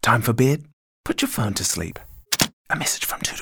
Time for bed? Put your phone to sleep. A message from